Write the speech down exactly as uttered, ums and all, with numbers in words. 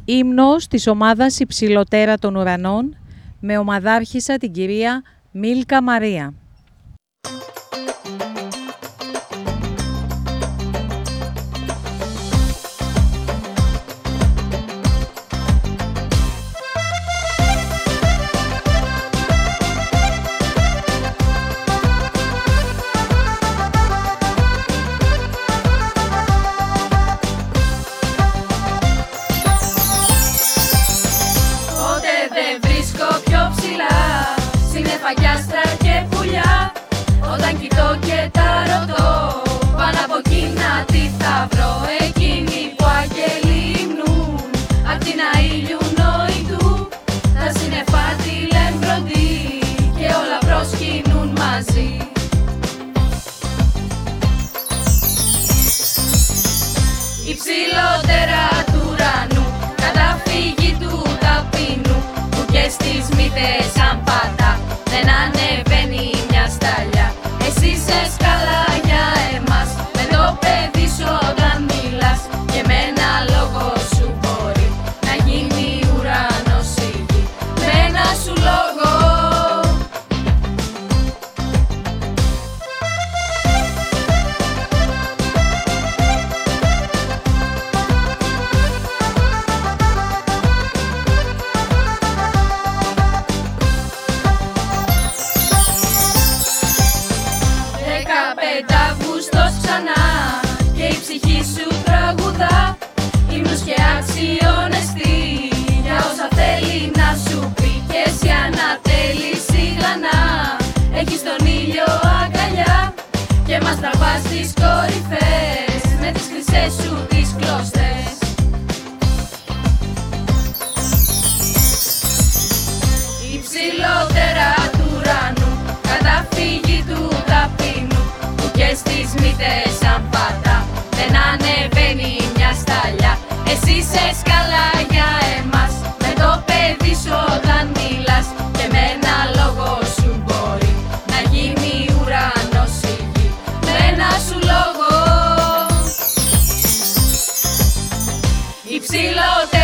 Ύμνος της ομάδας Υψηλοτέρα των Ουρανών με ομαδάρχησα την κυρία Μίλκα Μαρία. Κι άστρα και πουλιά, όταν κοιτώ και τα ρωτώ, πάνω από εκείνα τι θα βρω. Εκείνοι που αγγέλοι υμνούν, απ' την αήλιου νοητού, τα σύννεφα τη λεμπροντή και όλα προσκυνούν μαζί. Υψηλότερα του ουρανού, καταφύγη του ταπεινού, που και στις μύτες σαν πάντα δεν ανεβαίνει μια σταλιά. Εσύ είσαι σκάλα για εμάς, με το παιδί σου όταν μιλάς, και με ένα λόγο σου μπορεί να γίνει ουρανός η γη. Με ένα σου λόγο. Αύγουστος ξανά και η ψυχή σου τραγουδά ύμνους και αξιώνεστη για όσα θέλει να σου πει. Και εσύ ανατέλεις σιγανά, έχεις τον ήλιο αγκαλιά και μας τραβάς στις κορυφές με τις χρυσές σου τις κλώστες. Υψηλότερα του ουρανού, καταφύγη του ταπεινού, και στις μύτες σαν πάντα δεν ανεβαίνει μια σταλιά. Εσύ είσαι σκάλα για εμάς, με το παιδί σου όταν μιλάς, και με ένα λόγο σου μπορεί να γίνει ουρανός η γη. Με ένα σου λόγο. Υψηλότερα